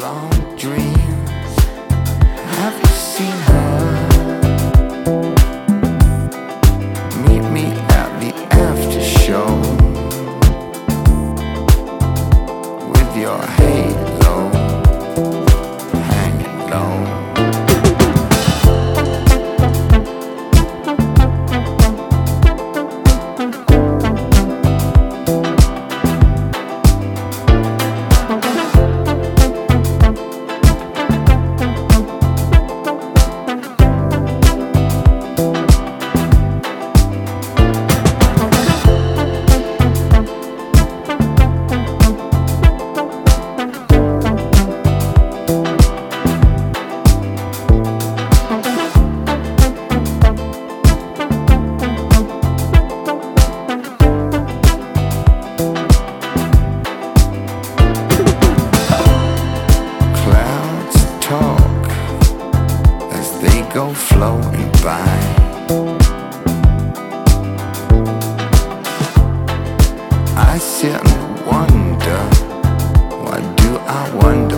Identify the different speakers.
Speaker 1: long dreams. Have you seen her? Meet me at the after show with your halo hanging low. Talk as they go flowing by. I sit and wonder, why do I wonder?